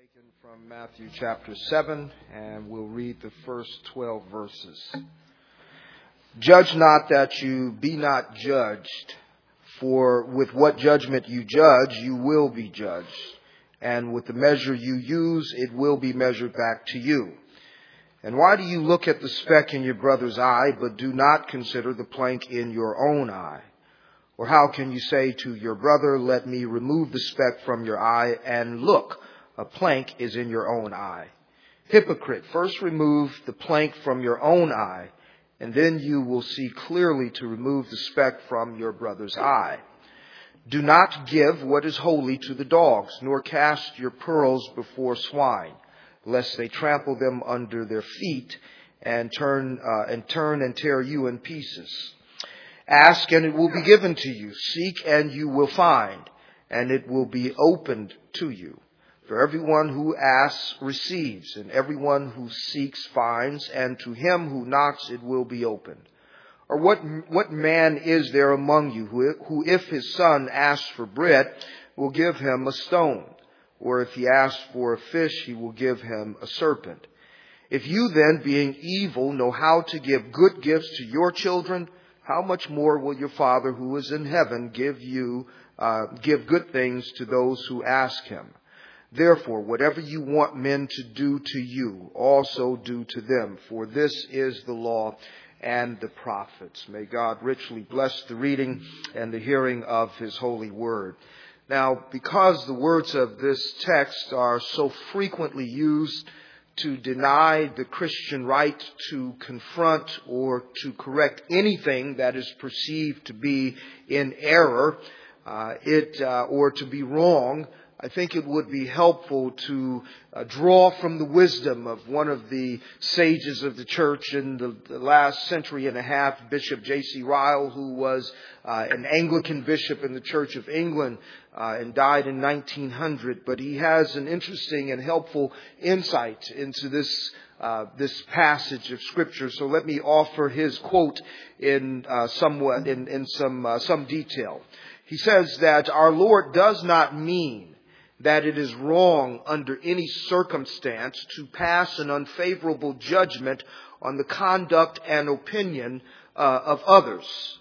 Taken from Matthew chapter 7, and we'll read the first 12 verses. Judge not that you be not judged, for with what judgment you judge, you will be judged. And with the measure you use, it will be measured back to you. And why do you look at the speck in your brother's eye, but do not consider the plank in your own eye? Or how can you say to your brother, let me remove the speck from your eye, and look, a plank is in your own eye? Hypocrite, first remove the plank from your own eye, and then you will see clearly to remove the speck from your brother's eye. Do not give what is holy to the dogs, nor cast your pearls before swine, lest they trample them under their feet and turn and tear you in pieces. Ask, and it will be given to you. Seek, and you will find, and it will be opened to you. For everyone who asks receives, and everyone who seeks finds, and to him who knocks it will be opened. Or what man is there among you who if his son asks for bread, will give him a stone? Or if he asks for a fish, he will give him a serpent? If you then, being evil, know how to give good gifts to your children, how much more will your Father who is in heaven give good things to those who ask him? Therefore, whatever you want men to do to you, also do to them. For this is the law and the prophets. May God richly bless the reading and the hearing of his holy word. Now, because the words of this text are so frequently used to deny the Christian right to confront or to correct anything that is perceived to be in error, or to be wrong, I think it would be helpful to draw from the wisdom of one of the sages of the church in the last century and a half, Bishop J.C. Ryle, who was an Anglican bishop in the Church of England and died in 1900. But he has an interesting and helpful insight into this passage of Scripture. So let me offer his quote in some detail. He says that our Lord does not mean that it is wrong under any circumstance to pass an unfavorable judgment on the conduct and opinion of others.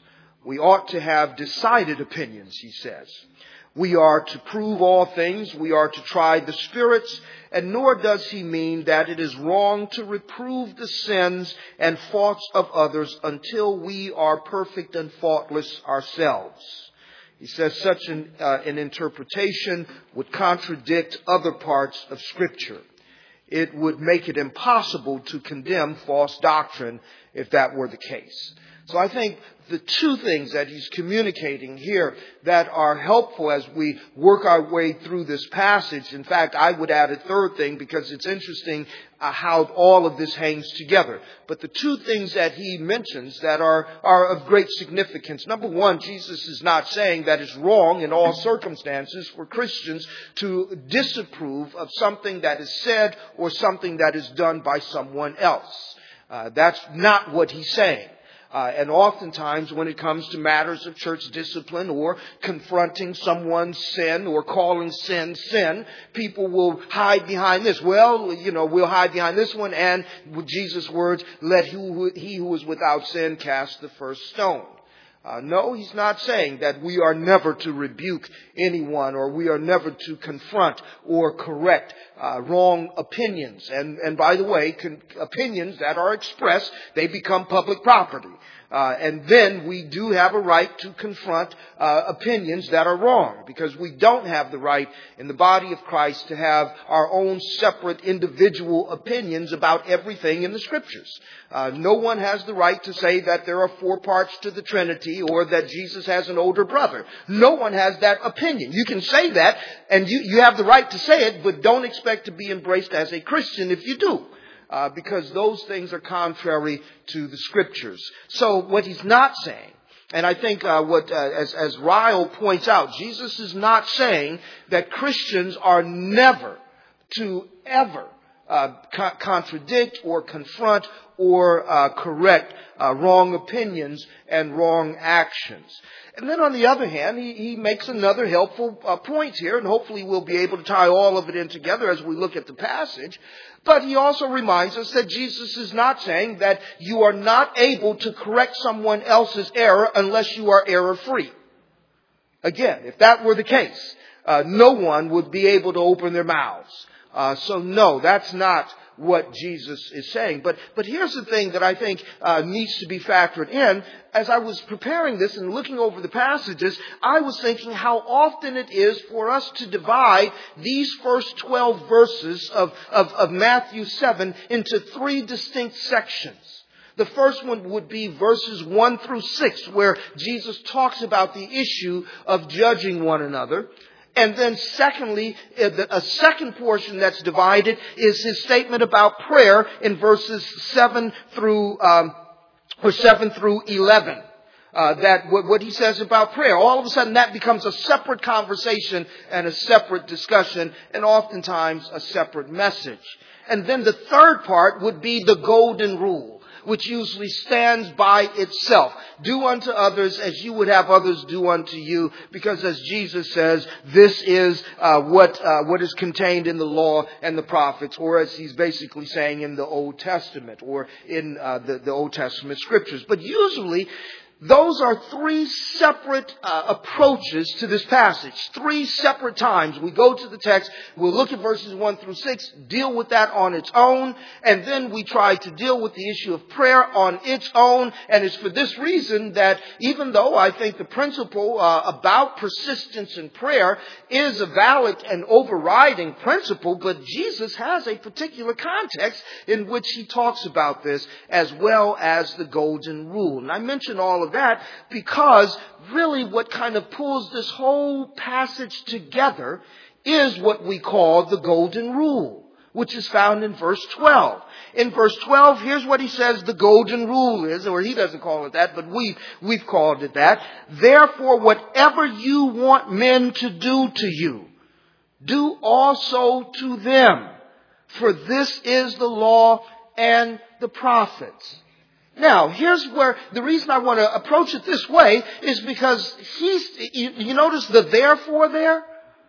We ought to have decided opinions, he says. We are to prove all things. We are to try the spirits. And nor does he mean that it is wrong to reprove the sins and faults of others until we are perfect and faultless ourselves. He says such an interpretation would contradict other parts of Scripture. It would make it impossible to condemn false doctrine if that were the case. So I think the two things that he's communicating here that are helpful as we work our way through this passage. In fact, I would add a third thing because it's interesting how all of this hangs together. But the two things that he mentions that are of great significance. Number one, Jesus is not saying that it's wrong in all circumstances for Christians to disapprove of something that is said or something that is done by someone else. That's not what he's saying. And oftentimes when it comes to matters of church discipline or confronting someone's sin or calling sin, people will hide behind this. Well, we'll hide behind this one, and with Jesus' words, let he who is without sin cast the first stone. No, he's not saying that we are never to rebuke anyone or we are never to confront or correct wrong opinions. And by the way, opinions that are expressed, they become public property. And then we do have a right to confront opinions that are wrong, because we don't have the right in the body of Christ to have our own separate individual opinions about everything in the Scriptures. No one has the right to say that there are 4 parts to the Trinity or that Jesus has an older brother. No one has that opinion. You can say that, and you have the right to say it, but don't expect to be embraced as a Christian if you do. Because those things are contrary to the Scriptures. So what he's not saying, and I think as Ryle points out, Jesus is not saying that Christians are never to ever contradict or confront or correct wrong opinions and wrong actions. And then on the other hand, he makes another helpful point here, and hopefully we'll be able to tie all of it in together as we look at the passage. But he also reminds us that Jesus is not saying that you are not able to correct someone else's error unless you are error-free. Again, if that were the case, no one would be able to open their mouths. So no, that's not what Jesus is saying. But here's the thing that I think needs to be factored in. As I was preparing this and looking over the passages, I was thinking how often it is for us to divide these first 12 verses of Matthew 7 into three distinct sections. The first one would be verses 1 through 6, where Jesus talks about the issue of judging one another. And then secondly, a second portion that's divided is his statement about prayer in verses 7 through 11. That what he says about prayer. All of a sudden that becomes a separate conversation and a separate discussion and oftentimes a separate message. And then the third part would be the golden rule, which usually stands by itself. Do unto others as you would have others do unto you, because as Jesus says, this is what is contained in the law and the prophets, or as he's basically saying in the Old Testament, or in the Old Testament scriptures. But usually, those are three separate approaches to this passage. Three separate times. We go to the text, we'll look at verses 1 through 6, deal with that on its own, and then we try to deal with the issue of prayer on its own. And it's for this reason that even though I think the principle about persistence in prayer is a valid and overriding principle, but Jesus has a particular context in which he talks about this, as well as the golden rule. And I mention all of that because really what kind of pulls this whole passage together is what we call the golden rule, which is found in verse 12. In verse 12, here's what he says the golden rule is, or he doesn't call it that, but we've called it that. Therefore, whatever you want men to do to you, do also to them, for this is the law and the prophets. Now, here's where the reason I want to approach it this way is because you notice the therefore there?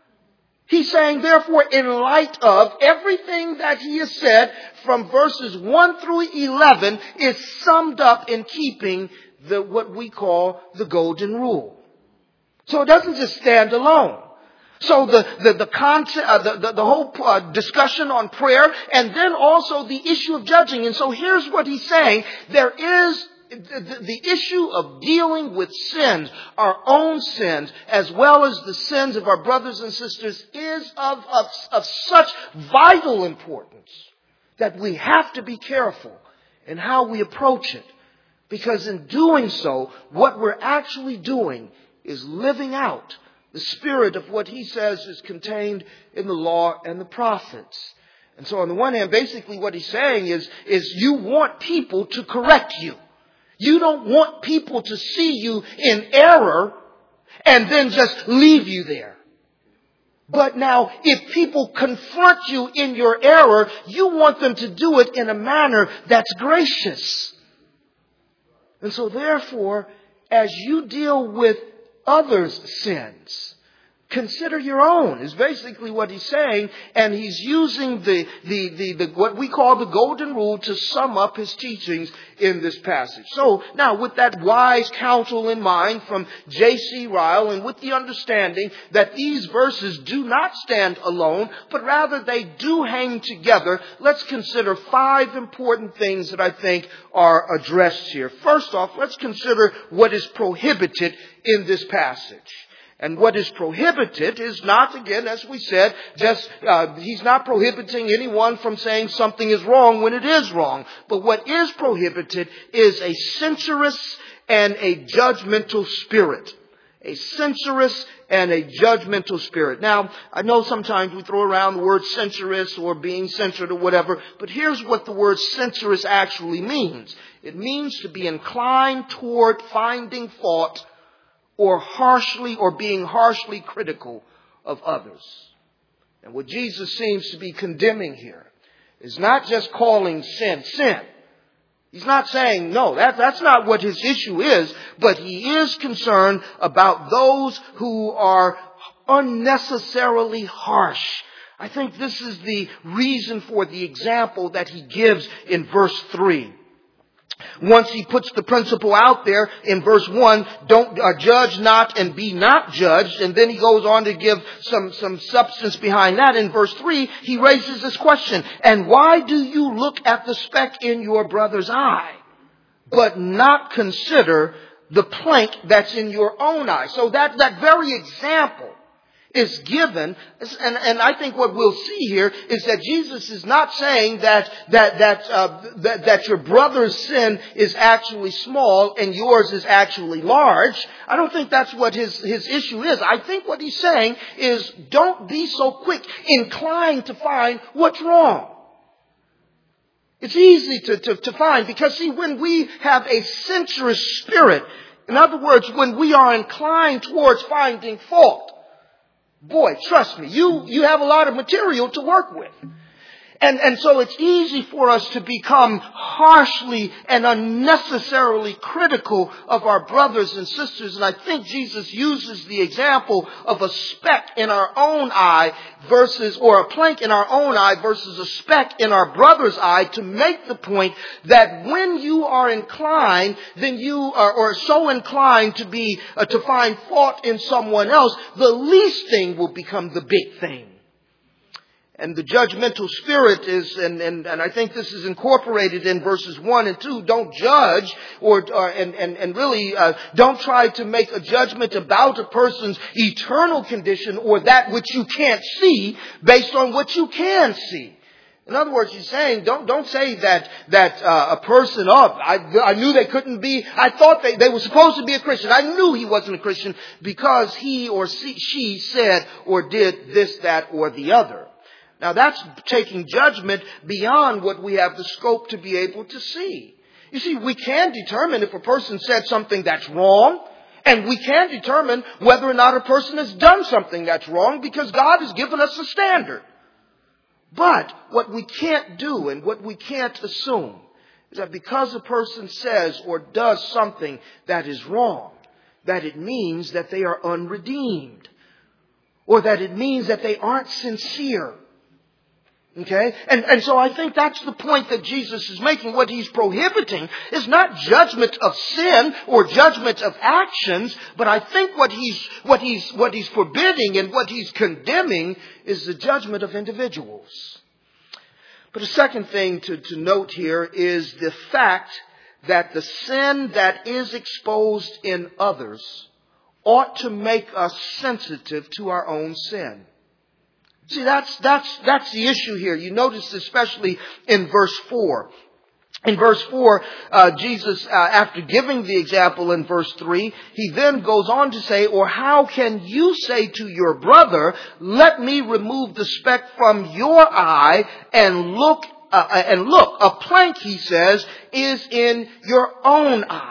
He's saying, therefore, in light of everything that he has said from verses 1 through 11 is summed up in keeping what we call the golden rule. So it doesn't just stand alone. So the concept, the whole discussion on prayer, and then also the issue of judging. And so here's what he's saying. There is the issue of dealing with sins, our own sins, as well as the sins of our brothers and sisters, is of such vital importance that we have to be careful in how we approach it. Because in doing so, what we're actually doing is living out the spirit of what he says is contained in the law and the prophets. And so on the one hand, basically what he's saying is you want people to correct you. You don't want people to see you in error and then just leave you there. But now, if people confront you in your error, you want them to do it in a manner that's gracious. And so therefore, as you deal with others' sins, consider your own, is basically what he's saying. And he's using the what we call the golden rule to sum up his teachings in this passage. So now with that wise counsel in mind from J.C. Ryle, and with the understanding that these verses do not stand alone, but rather they do hang together, let's consider 5 important things that I think are addressed here. First off, let's consider what is prohibited in this passage. And what is prohibited is not, again, as we said, he's not prohibiting anyone from saying something is wrong when it is wrong. But what is prohibited is a censorious and a judgmental spirit. A censorious and a judgmental spirit. Now, I know sometimes we throw around the word censorious or being censored or whatever, but here's what the word censorious actually means. It means to be inclined toward finding fault or being harshly critical of others. And what Jesus seems to be condemning here is not just calling sin, sin. He's not saying, no, that's not what his issue is, but he is concerned about those who are unnecessarily harsh. I think this is the reason for the example that he gives in verse 3. Once he puts the principle out there in verse 1, don't judge not and be not judged. And then he goes on to give some substance behind that. In verse 3, he raises this question. And why do you look at the speck in your brother's eye, but not consider the plank that's in your own eye? So that very example is given, and I think what we'll see here is that Jesus is not saying that your brother's sin is actually small and yours is actually large. I don't think that's what his issue is. I think what he's saying is, don't be so quick, inclined to find what's wrong. It's easy to find, because see, when we have a sensuous spirit, in other words, when we are inclined towards finding fault, boy, trust me, you have a lot of material to work with. And so it's easy for us to become harshly and unnecessarily critical of our brothers and sisters. And I think Jesus uses the example of a speck in our own eye or a plank in our own eye versus a speck in our brother's eye to make the point that when you are inclined, then you are or so inclined to find fault in someone else, the least thing will become the big thing. And the judgmental spirit is, and I think this is incorporated in verses 1 and 2. Don't judge and really don't try to make a judgment about a person's eternal condition or that which you can't see based on what you can see. In other words, he's saying, don't say that a person, I knew they couldn't be, I thought they were supposed to be a Christian. I knew he wasn't a Christian because he or she said or did this, that, or the other. Now that's taking judgment beyond what we have the scope to be able to see. You see, we can determine if a person said something that's wrong, and we can determine whether or not a person has done something that's wrong because God has given us a standard. But what we can't do and what we can't assume is that because a person says or does something that is wrong, that it means that they are unredeemed, or that it means that they aren't sincere. Okay? And so I think that's the point that Jesus is making. What he's prohibiting is not judgment of sin or judgment of actions, but I think what he's forbidding and what he's condemning is the judgment of individuals. But a second thing to note here is the fact that the sin that is exposed in others ought to make us sensitive to our own sin. See, that's the issue here. You notice especially in verse 4. In verse 4, Jesus, after giving the example in verse 3, he then goes on to say, or how can you say to your brother, let me remove the speck from your eye and look, a plank, he says, is in your own eye.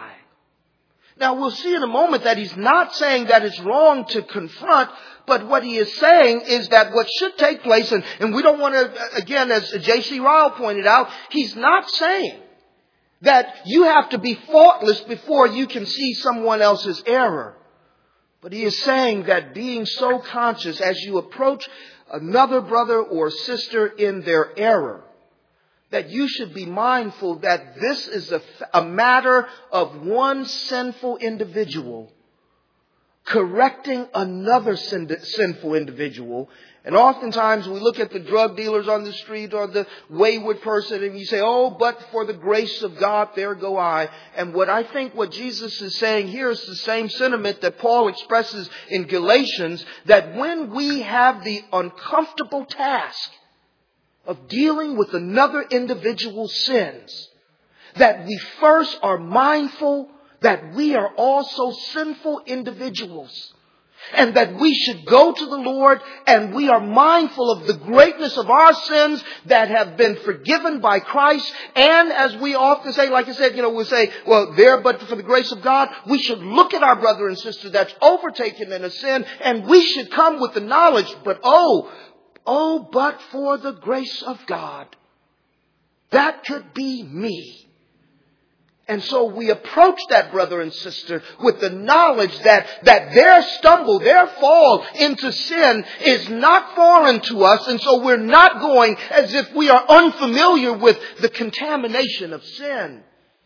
Now we'll see in a moment that he's not saying that it's wrong to confront, but what he is saying is that what should take place, and we don't want to, again, as J.C. Ryle pointed out, he's not saying that you have to be faultless before you can see someone else's error. But he is saying that being so conscious as you approach another brother or sister in their error, that you should be mindful that this is a matter of one sinful individual correcting another sinful individual. And oftentimes we look at the drug dealers on the street or the wayward person and you say, oh, but for the grace of God, there go I. And what Jesus is saying here is the same sentiment that Paul expresses in Galatians, that when we have the uncomfortable task of dealing with another individual's sins, that we first are mindful that we are also sinful individuals, and that we should go to the Lord and we are mindful of the greatness of our sins that have been forgiven by Christ. And as we often say, like I said, we'll say, well, there, but for the grace of God, we should look at our brother and sister that's overtaken in a sin, and we should come with the knowledge, but but for the grace of God. That could be me. And so we approach that brother and sister with the knowledge that their stumble, their fall into sin is not foreign to us. And so we're not going as if we are unfamiliar with the contamination of sin.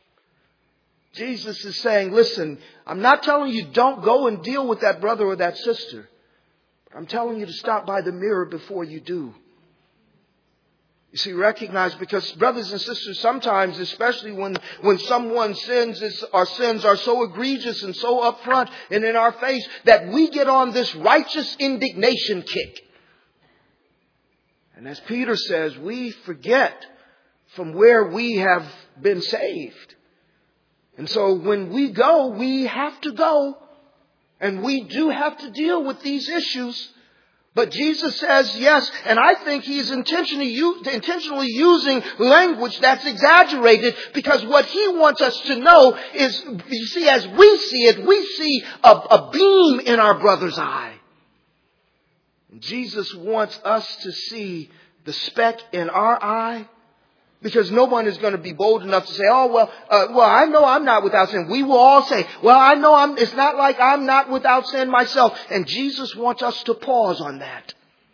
Jesus is saying, listen, I'm not telling you don't go and deal with that brother or that sister. But I'm telling you to stop by the mirror before you do. You see, recognize, because brothers and sisters, sometimes, especially when someone sins, our sins are so egregious and so upfront and in our face that we get on this righteous indignation kick. And as Peter says, we forget from where we have been saved. And so when we go, we have to go. And we do have to deal with these issues. But Jesus says yes, and I think He's intentionally using language that's exaggerated, because what He wants us to know is, you see, as we see it, we see a beam in our brother's eye. And Jesus wants us to see the speck in our eye, because no one is going to be bold enough to say, well, I know I'm not without sin. We will all say, well, I know it's not like I'm not without sin myself. And Jesus wants us to pause on that.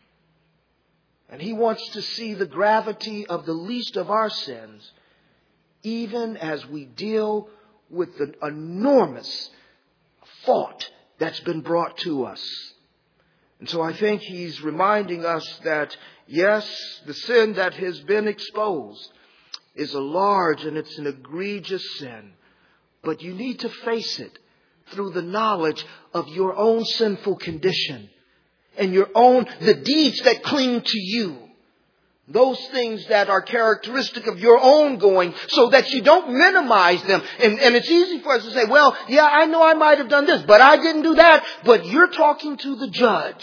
And He wants to see the gravity of the least of our sins, even as we deal with the enormous fault that's been brought to us. And so I think He's reminding us that, yes, the sin that has been exposed is a large and it's an egregious sin. But you need to face it through the knowledge of your own sinful condition and the deeds that cling to you. Those things that are characteristic of your own going, so that you don't minimize them. And it's easy for us to say, well, yeah, I know I might have done this, but I didn't do that. But you're talking to the judge.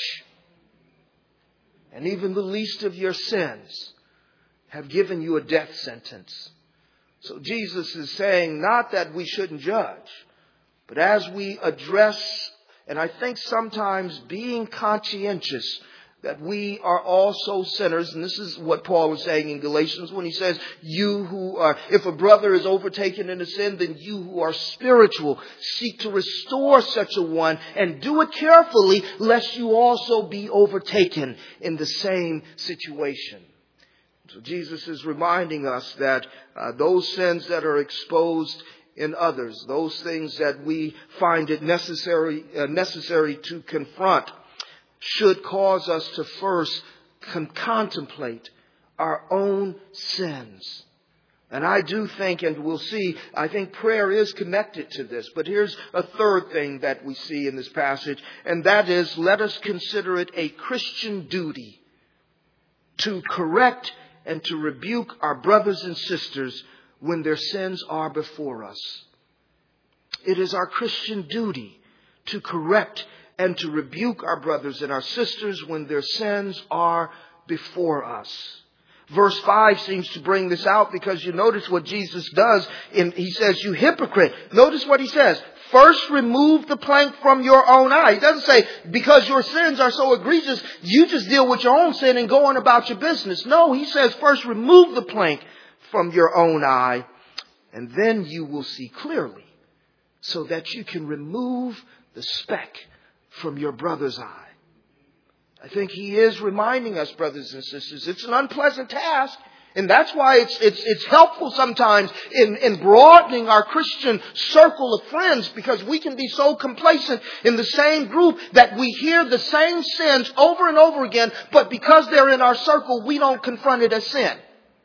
And even the least of your sins have given you a death sentence. So Jesus is saying not that we shouldn't judge, but as we address, and I think sometimes being conscientious that we are also sinners, and this is what Paul was saying in Galatians when he says, if a brother is overtaken in a sin, then you who are spiritual seek to restore such a one, and do it carefully, lest you also be overtaken in the same situation. So Jesus is reminding us that those sins that are exposed in others, those things that we find it necessary to confront, should cause us to first contemplate our own sins. And I do think, and we'll see, I think prayer is connected to this. But here's a third thing that we see in this passage, and that is, let us consider it a Christian duty to correct and to rebuke our brothers and sisters when their sins are before us. It is our Christian duty to correct and to rebuke our brothers and our sisters when their sins are before us. Verse 5 seems to bring this out, because you notice what Jesus does. He says, you hypocrite. Notice what He says. First remove the plank from your own eye. He doesn't say, because your sins are so egregious, you just deal with your own sin and go on about your business. No, He says, first remove the plank from your own eye, and then you will see clearly, so that you can remove the speck from your brother's eye. I think He is reminding us, brothers and sisters, it's an unpleasant task. And that's why it's helpful sometimes in broadening our Christian circle of friends, because we can be so complacent in the same group that we hear the same sins over and over again, but because they're in our circle, we don't confront it as sin.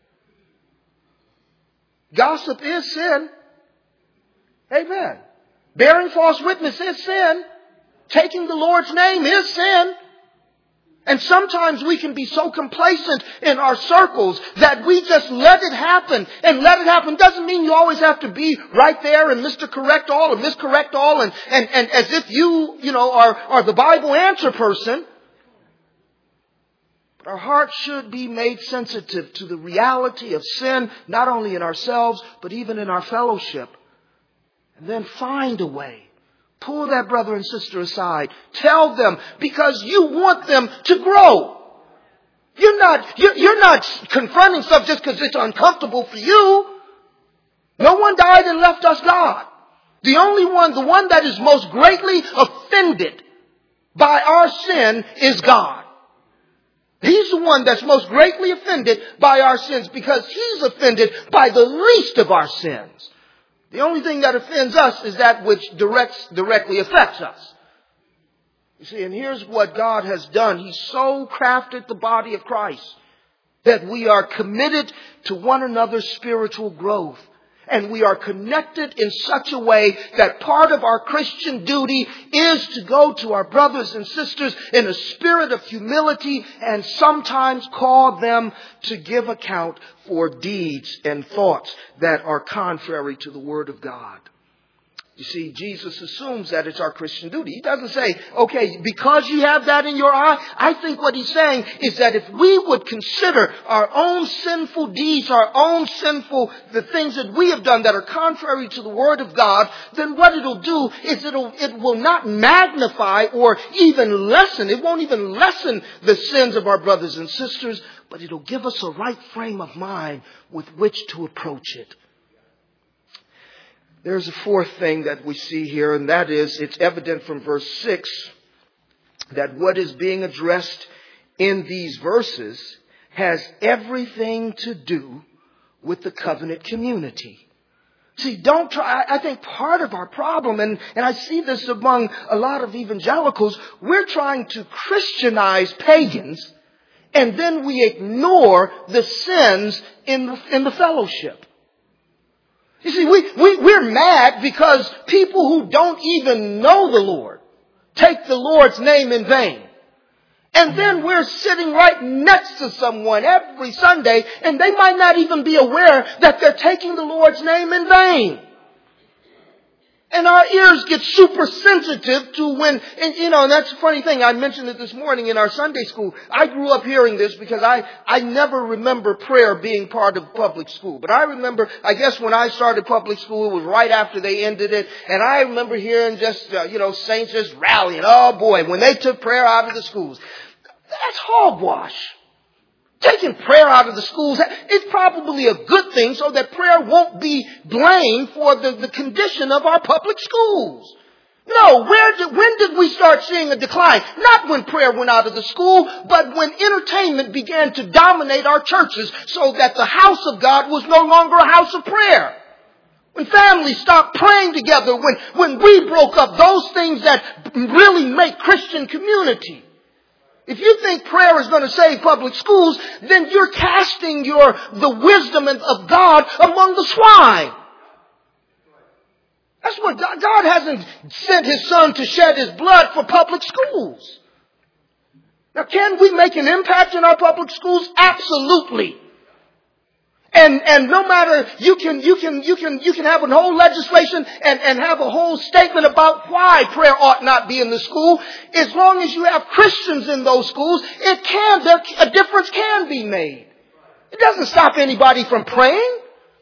Gossip is sin. Amen. Bearing false witness is sin. Taking the Lord's name is sin. And sometimes we can be so complacent in our circles that we just let it happen. And let it happen doesn't mean you always have to be right there and Mr. Correct All and Miss Correct All and as if you are the Bible answer person. But our hearts should be made sensitive to the reality of sin, not only in ourselves, but even in our fellowship. And then find a way. Pull that brother and sister aside. Tell them, because you want them to grow. You're not confronting stuff just because it's uncomfortable for you. No one died and left us God. The one that is most greatly offended by our sin is God. He's the one that's most greatly offended by our sins because He's offended by the least of our sins. The only thing that offends us is that which directly affects us. You see, and here's what God has done. He's so crafted the body of Christ that we are committed to one another's spiritual growth. And we are connected in such a way that part of our Christian duty is to go to our brothers and sisters in a spirit of humility and sometimes call them to give account for deeds and thoughts that are contrary to the Word of God. You see, Jesus assumes that it's our Christian duty. He doesn't say, okay, because you have that in your eye. I think what he's saying is that if we would consider our own sinful deeds, the things that we have done that are contrary to the Word of God, then what it'll do is it will not magnify or even lessen. It won't even lessen the sins of our brothers and sisters, but it'll give us a right frame of mind with which to approach it. There's a fourth thing that we see here, and that is, it's evident from verse 6 that what is being addressed in these verses has everything to do with the covenant community. See, I think part of our problem, and I see this among a lot of evangelicals, we're trying to Christianize pagans, and then we ignore the sins in the fellowship. You see, we're mad because people who don't even know the Lord take the Lord's name in vain. And then we're sitting right next to someone every Sunday and they might not even be aware that they're taking the Lord's name in vain. And our ears get super sensitive to when, and that's a funny thing. I mentioned it this morning in our Sunday school. I grew up hearing this because I never remember prayer being part of public school. But I remember, I guess when I started public school, it was right after they ended it. And I remember hearing just, saints just rallying. Oh boy, when they took prayer out of the schools. That's hogwash. Taking prayer out of the schools is probably a good thing so that prayer won't be blamed for the condition of our public schools. No, when did we start seeing a decline? Not when prayer went out of the school, but when entertainment began to dominate our churches so that the house of God was no longer a house of prayer. When families stopped praying together, when we broke up those things that really make Christian community. If you think prayer is going to save public schools, then you're casting the wisdom of God among the swine. That's what God hasn't sent His Son to shed His blood for public schools. Now, can we make an impact in our public schools? Absolutely. And no matter, you can have a whole legislation and have a whole statement about why prayer ought not be in the school. As long as you have Christians in those schools, a difference can be made. It doesn't stop anybody from praying.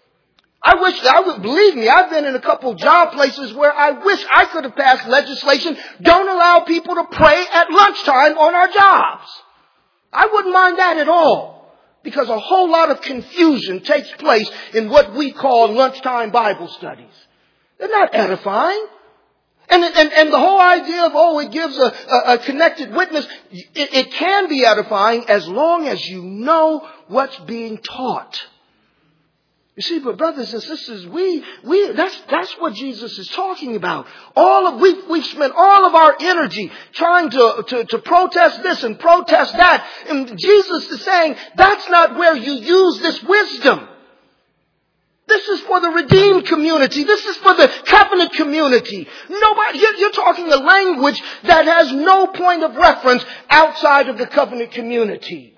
Believe me, I've been in a couple job places where I wish I could have passed legislation, don't allow people to pray at lunchtime on our jobs. I wouldn't mind that at all. Because a whole lot of confusion takes place in what we call lunchtime Bible studies. They're not edifying. And the whole idea of, it gives a connected witness, it can be edifying as long as you know what's being taught. You see, but brothers and sisters, that's what Jesus is talking about. We've spent all of our energy trying to protest this and protest that. And Jesus is saying, that's not where you use this wisdom. This is for the redeemed community. This is for the covenant community. You're talking a language that has no point of reference outside of the covenant community.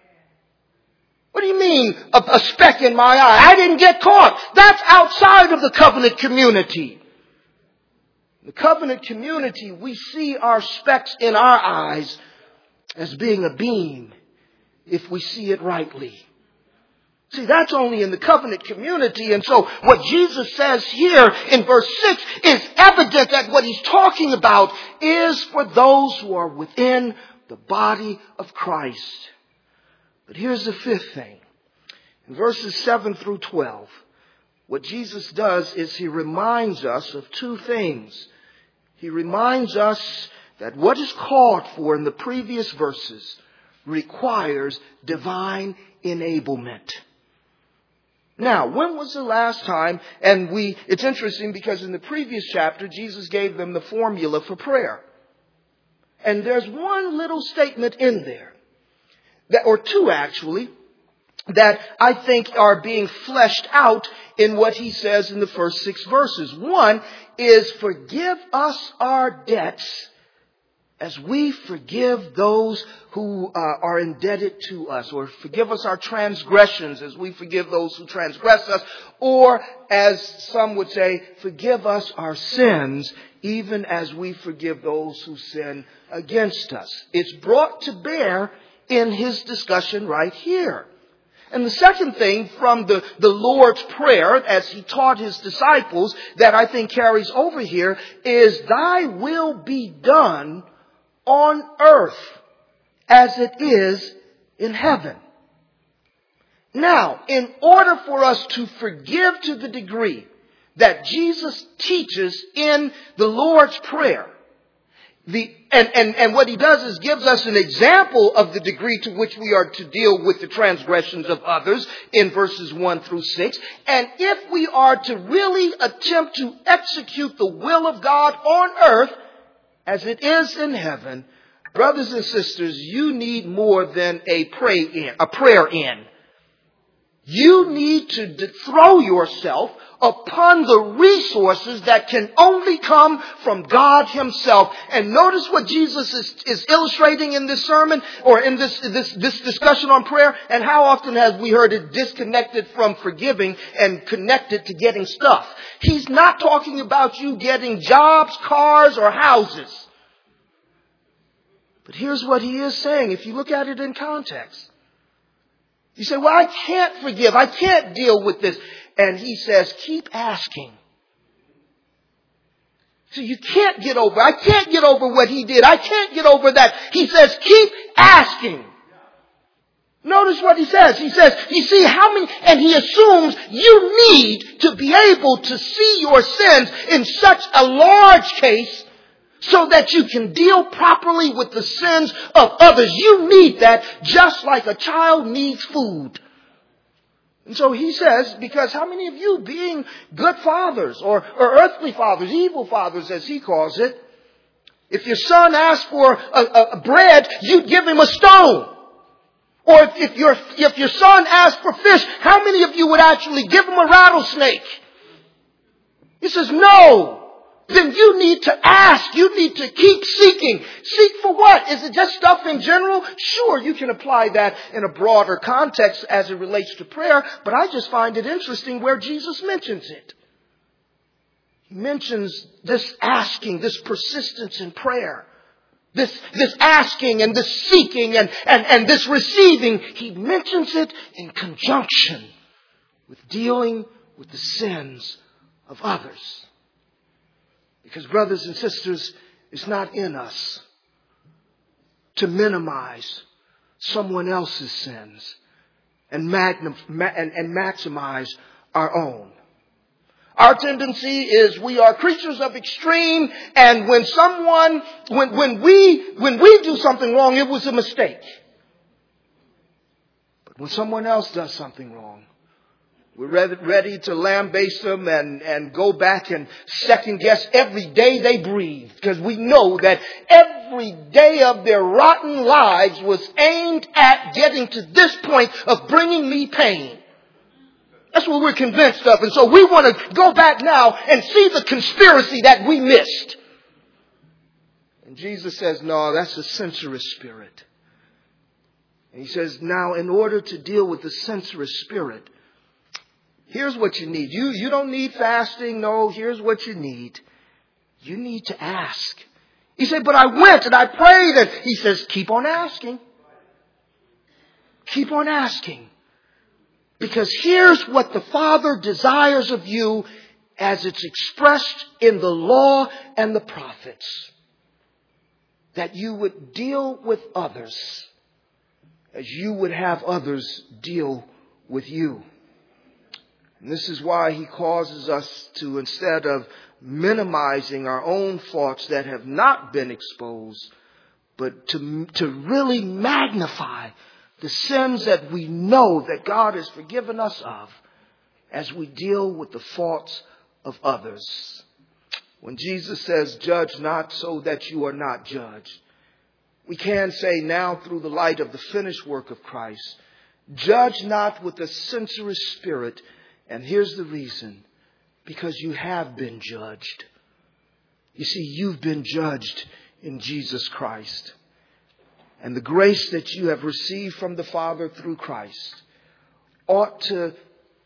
What do you mean, a speck in my eye? I didn't get caught. That's outside of the covenant community. The covenant community, we see our specks in our eyes as being a beam if we see it rightly. See, that's only in the covenant community. And so what Jesus says here in verse 6 is evident that what He's talking about is for those who are within the body of Christ. But here's the fifth thing. In verses 7 through 12, what Jesus does is he reminds us of two things. He reminds us that what is called for in the previous verses requires divine enablement. Now, when was the last time, it's interesting because in the previous chapter, Jesus gave them the formula for prayer. And there's one little statement in there, or two actually, that I think are being fleshed out in what he says in the first 6 verses. One is, forgive us our debts as we forgive those who are indebted to us, or forgive us our transgressions as we forgive those who transgress us, or as some would say, forgive us our sins even as we forgive those who sin against us. It's brought to bear in his discussion right here. And the second thing from the Lord's Prayer, as he taught his disciples, that I think carries over here, is, thy will be done on earth as it is in heaven. Now, in order for us to forgive to the degree that Jesus teaches in the Lord's Prayer, and what he does is gives us an example of the degree to which we are to deal with the transgressions of others in verses 1 through 6. And if we are to really attempt to execute the will of God on earth as it is in heaven, brothers and sisters, you need more than a prayer in. You need to throw yourself upon the resources that can only come from God himself. And notice what Jesus is illustrating in this sermon, or in this discussion on prayer, and how often have we heard it disconnected from forgiving and connected to getting stuff. He's not talking about you getting jobs, cars, or houses. But here's what he is saying, if you look at it in context. You say, well, I can't forgive. I can't deal with this. And he says, keep asking. So you can't get over. I can't get over what he did. I can't get over that. He says, keep asking. Notice what he says. He says, you see how many, and he assumes you need to be able to see your sins in such a large case so that you can deal properly with the sins of others. You need that just like a child needs food. And so he says, because how many of you, being good fathers or earthly fathers, evil fathers as he calls it, if your son asks for a bread, you give him a stone. Or if your son asks for fish, how many of you would actually give him a rattlesnake? He says, no. Then you need to ask. You need to keep seeking. Seek for what? Is it just stuff in general? Sure, you can apply that in a broader context as it relates to prayer, but I just find it interesting where Jesus mentions it. He mentions this asking, this persistence in prayer, this asking and this seeking and this receiving. He mentions it in conjunction with dealing with the sins of others. Because, brothers and sisters, it's not in us to minimize someone else's sins and maximize our own. Our tendency is we are creatures of extreme, and when we do something wrong, it was a mistake. But when someone else does something wrong, we're ready to lambaste them and go back and second guess every day they breathe. Because we know that every day of their rotten lives was aimed at getting to this point of bringing me pain. That's what we're convinced of. And so we want to go back now and see the conspiracy that we missed. And Jesus says, no, that's a censorious spirit. And he says, now in order to deal with the censorious spirit, here's what you need. You don't need fasting. No, here's what you need. You need to ask. He said, but I went and I prayed. And he says, keep on asking. Keep on asking. Because here's what the Father desires of you as it's expressed in the law and the prophets. That you would deal with others as you would have others deal with you. And this is why he causes us to, instead of minimizing our own faults that have not been exposed, but to really magnify the sins that we know that God has forgiven us of as we deal with the faults of others. When Jesus says, judge not so that you are not judged, we can say now through the light of the finished work of Christ, judge not with a censorious spirit. And here's the reason: because you have been judged. You see, you've been judged in Jesus Christ. And the grace that you have received from the Father through Christ ought to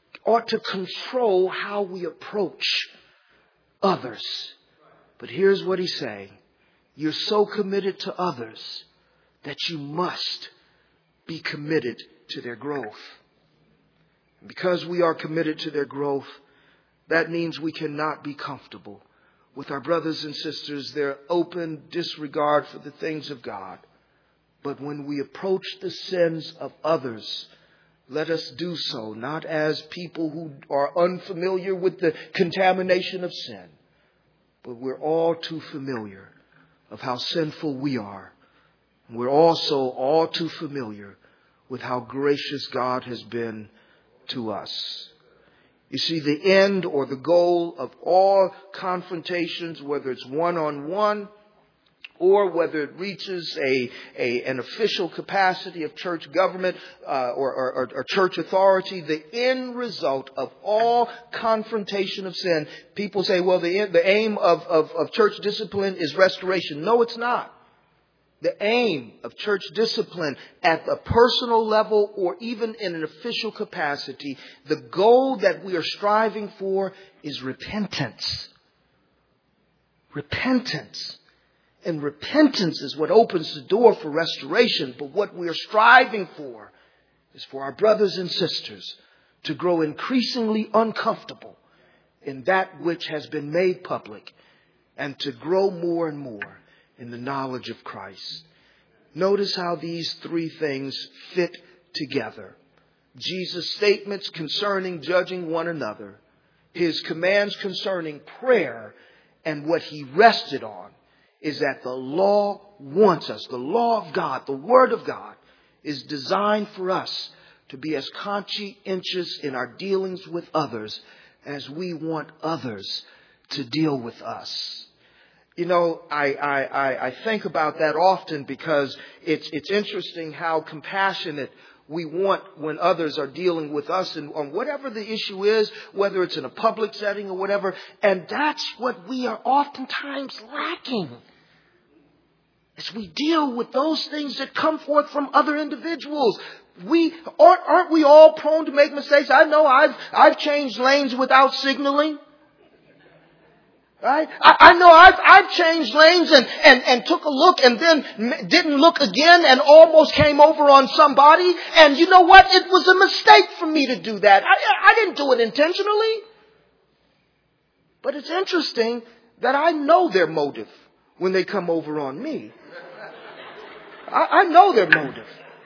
control how we approach others. But here's what he's saying: you're so committed to others that you must be committed to their growth. And because we are committed to their growth, that means we cannot be comfortable with our brothers and sisters, their open disregard for the things of God. But when we approach the sins of others, let us do so not as people who are unfamiliar with the contamination of sin, but we're all too familiar of how sinful we are. We're also all too familiar with how gracious God has been to us. You see, the end or the goal of all confrontations, whether it's one-on-one or whether it reaches an official capacity of church government or church authority, the end result of all confrontation of sin, people say, well, the aim of church discipline is restoration. No, it's not. The aim of church discipline at the personal level or even in an official capacity, the goal that we are striving for is repentance. Repentance. And repentance is what opens the door for restoration. But what we are striving for is for our brothers and sisters to grow increasingly uncomfortable in that which has been made public and to grow more and more in the knowledge of Christ. Notice how these three things fit together. Jesus' statements concerning judging one another, his commands concerning prayer, and what he rested on is that the law wants us, the law of God, the Word of God, is designed for us to be as conscientious in our dealings with others as we want others to deal with us. You know, I think about that often because it's interesting how compassionate we want when others are dealing with us and on whatever the issue is, whether it's in a public setting or whatever. And that's what we are oftentimes lacking. As we deal with those things that come forth from other individuals. Aren't we all prone to make mistakes? I know I've changed lanes without signaling. Right? I know I've changed lanes and took a look and then didn't look again and almost came over on somebody. And you know what? It was a mistake for me to do that. I didn't do it intentionally. But it's interesting that I know their motive when they come over on me. I know their motive.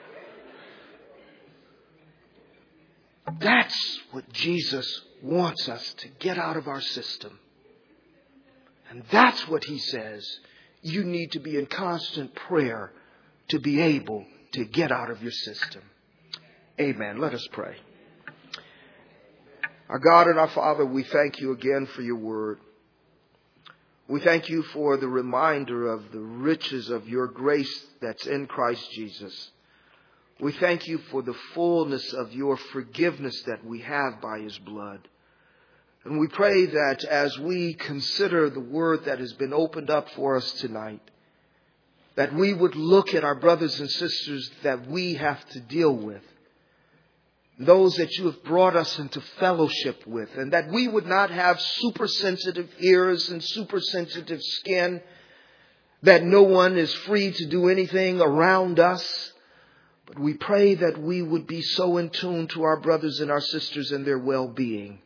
That's what Jesus wants us to get out of our system. And that's what he says you need to be in constant prayer to be able to get out of your system. Amen. Let us pray. Our God and our Father, we thank you again for your word. We thank you for the reminder of the riches of your grace that's in Christ Jesus. We thank you for the fullness of your forgiveness that we have by his blood. And we pray that as we consider the word that has been opened up for us tonight, that we would look at our brothers and sisters that we have to deal with, those that you have brought us into fellowship with, and that we would not have super sensitive ears and super sensitive skin, that no one is free to do anything around us. But we pray that we would be so in tune to our brothers and our sisters and their well-being,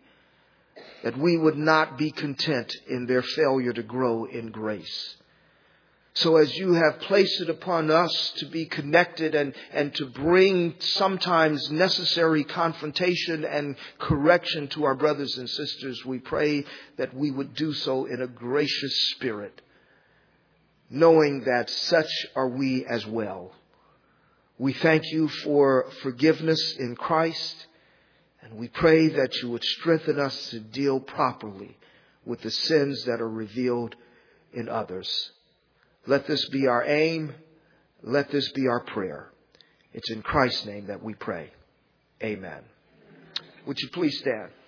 that we would not be content in their failure to grow in grace. So as you have placed it upon us to be connected and to bring sometimes necessary confrontation and correction to our brothers and sisters, we pray that we would do so in a gracious spirit, knowing that such are we as well. We thank you for forgiveness in Christ, and we pray that you would strengthen us to deal properly with the sins that are revealed in others. Let this be our aim. Let this be our prayer. It's in Christ's name that we pray. Amen. Would you please stand?